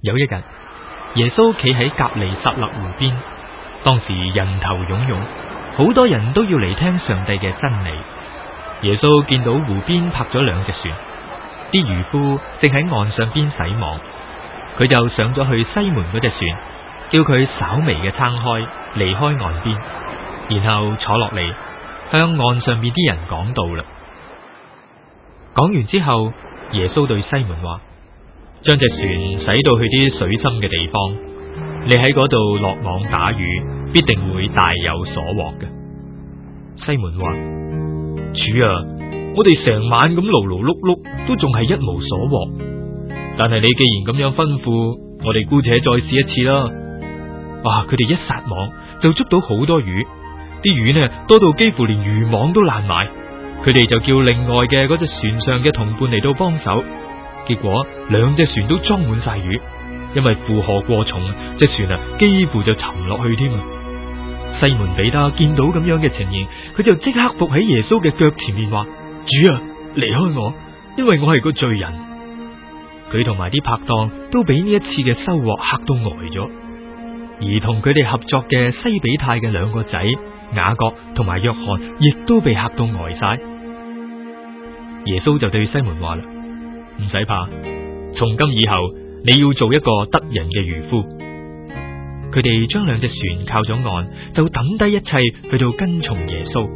有一日，耶穌企喺革尼撒勒湖邊，當時人頭湧湧，好多人都要嚟聽上帝嘅真理。耶穌見到湖邊泊咗兩隻船，啲漁夫正喺岸上邊洗網，佢就上咗去西門嗰隻船，叫佢稍微嘅撐開，離開岸邊，然後坐落嚟向岸上邊啲人講道啦。講完之後，耶穌對西門話：將隻船駛到去啲水深嘅地方，你喺嗰度落網打魚，必定會大有所獲嘅。西門話：主啊，我哋成晚咁勞勞碌碌，都仲係一無所獲。但係你既然咁樣吩咐，我哋姑且再試一次啦。哇！佢哋一撒網就捉到好多魚，啲魚呢多到幾乎連漁網都爛埋。佢哋就叫另外嘅嗰隻船上嘅同伴嚟到幫手，結果兩隻船都裝滿晒魚，因為負荷過重，隻船啊幾乎就沉落去添啊！西門彼得見到咁樣嘅情形，佢就即刻伏喺耶穌嘅腳前面話：主啊，離開我，因為我係個罪人。佢同埋啲拍檔都俾呢一次嘅收穫嚇到呆咗，而同佢哋合作嘅西比泰嘅兩個仔雅各同埋約翰亦都被嚇到呆晒。耶穌就對西門話啦：唔使怕，從今以後你要做一個得人嘅漁夫。佢哋將兩隻船靠咗岸，就抌低一切去到跟從耶穌。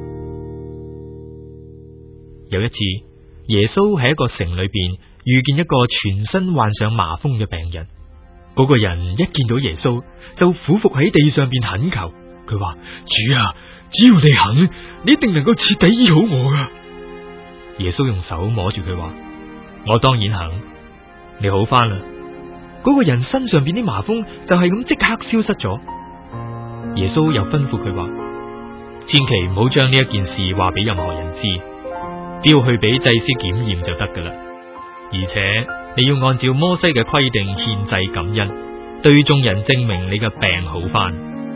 有一次，耶穌喺一個城裏邊遇見一個全身患上麻風嘅病人，嗰個人一見到耶穌就俯伏喺地上邊懇求，佢話：主啊，只要你肯，你一定能夠徹底醫好我噶。耶穌用手摸住佢話：我當然肯，你好翻啦。嗰個人身上邊啲麻風就係咁即刻消失咗。耶穌又吩咐佢話：千祈唔好將呢一件事話俾任何人知，只要去俾祭司檢驗就得噶啦。而且你要按照摩西嘅規定獻祭感恩，對眾人證明你嘅病好翻。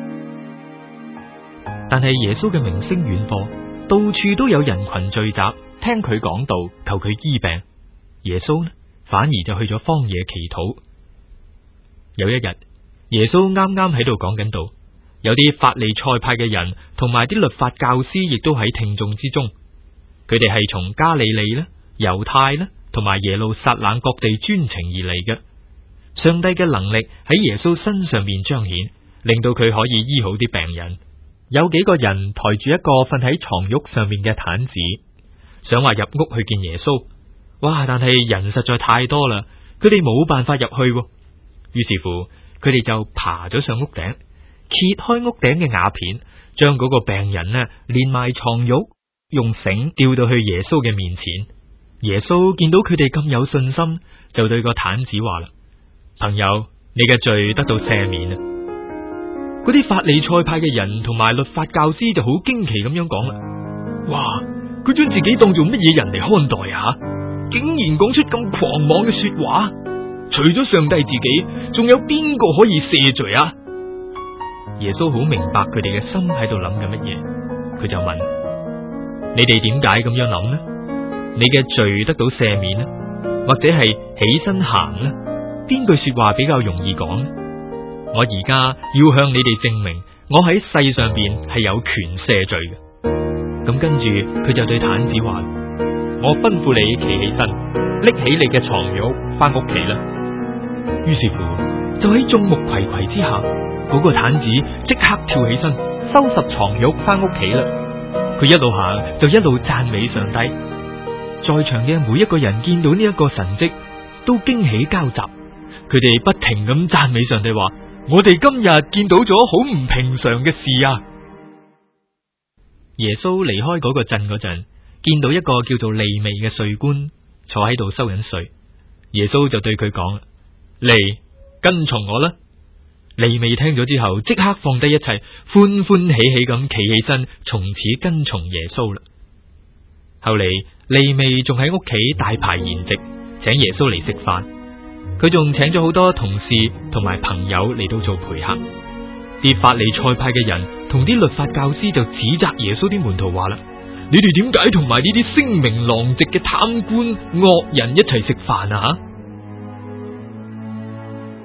但係耶穌嘅名聲遠播，到處都有人群聚集，聽佢講道，求佢醫病。耶穌呢，反而就去咗荒野祈禱。有一日，耶穌啱啱喺度講緊道，有啲法利賽派嘅人同埋啲律法教師亦都喺聽眾之中。佢哋係從加利利啦、猶太啦同埋耶路撒冷各地專程而嚟嘅。上帝嘅能力喺耶穌身上面彰顯，令到佢可以醫好啲病人。有幾個人抬住一個瞓喺床褥上面嘅癱子，想話入屋去見耶穌。哇！但係人實在太多啦，佢哋冇辦法入去。於是乎，佢哋就爬咗上屋頂，揭開屋頂嘅瓦片，將嗰個病人呢連埋床褥，用繩吊到去耶穌嘅面前。耶穌見到佢哋咁有信心，就對個癱子話啦：朋友，你嘅罪得到赦免啊！嗰啲法利賽派嘅人同埋律法教師就好驚奇咁樣講啦：哇！佢將自己當做乜嘢人嚟看待啊？竟然講出咁狂妄嘅說話！除咗上帝自己，仲有邊個可以赦罪啊？耶穌好明白佢哋嘅心喺度諗緊乜嘢，佢就問：你哋點解咁樣諗呢？你嘅罪得到赦免呢？或者係起身行呢？邊句說話比較容易講呢？我而家要向你哋證明，我喺世上邊係有權赦罪嘅。咁跟住佢就對癱子話：我吩咐你企起身，拎起你嘅床褥翻屋企啦。於是乎，就喺眾目睽睽之下，嗰個癱子即刻跳起身，收拾床褥翻屋企啦。佢一路行就一路讚美上帝。在場嘅每一個人見到呢一個神蹟，都驚喜交集。佢哋不停咁讚美上帝，話：我哋今日見到咗好唔平常嘅事啊！耶穌離開嗰個鎮嗰陣，見到一個叫做利未嘅稅官坐喺度收緊稅。耶穌就對佢講：嚟，跟從我啦！利未聽咗之後，即刻放低一切，歡歡喜喜咁企起身，從此跟從耶穌啦。後嚟利未仲喺屋企大排筵席，請耶穌嚟食飯。佢仲請咗好多同事同埋朋友嚟到做陪客。啲法利賽派嘅人同啲律法教師就指責耶穌啲門徒話啦：你哋點解同埋呢啲聲名狼藉嘅貪官惡人一齊食飯啊？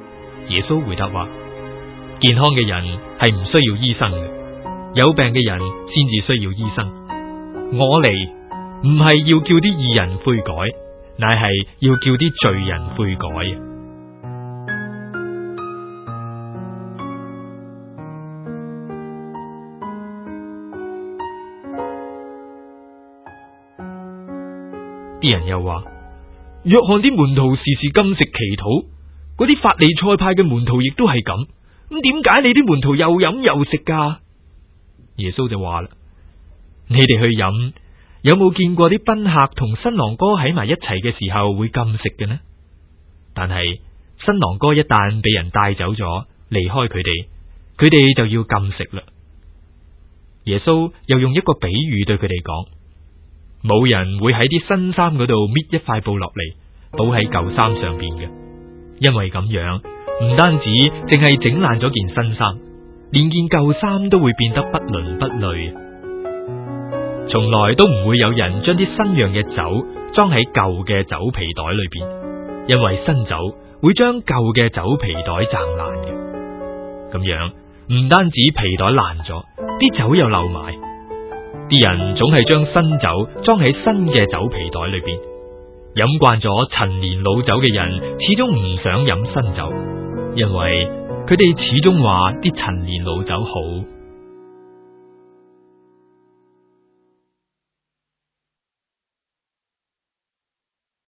耶穌回答話：健康嘅人係唔需要醫生嘅，有病嘅人先至需要醫生。我嚟唔係要叫啲義人悔改，乃係要叫啲罪人悔改。啲人又話，約翰啲門徒時時禁食祈禱，嗰啲法利賽派嘅門徒亦都係咁，咁點解你啲門徒又飲又食噶？耶穌就話啦：你哋去飲，有冇見過啲賓客同新郎哥喺埋一齊嘅時候會禁食嘅呢？但係新郎哥一旦被人帶走咗，離開佢哋就要禁食啦。耶穌又用一個比喻對佢哋講：冇人會喺啲新衫嗰度搣一塊布落嚟，倒喺舊衫上邊嘅，因為咁樣唔單止淨係整爛咗件新衫，連件舊衫都會變得不倫不類。從來都唔會有人將啲新釀嘅酒裝喺舊嘅酒皮袋裏邊，因為新酒會將舊嘅酒皮袋掙爛嘅。咁樣唔單止皮袋爛咗，啲酒又漏埋。啲人總係將新酒裝喺新嘅酒皮袋裏邊，飲慣咗陳年老酒嘅人始終唔想飲新酒，因為佢哋始終話啲陳年老酒好。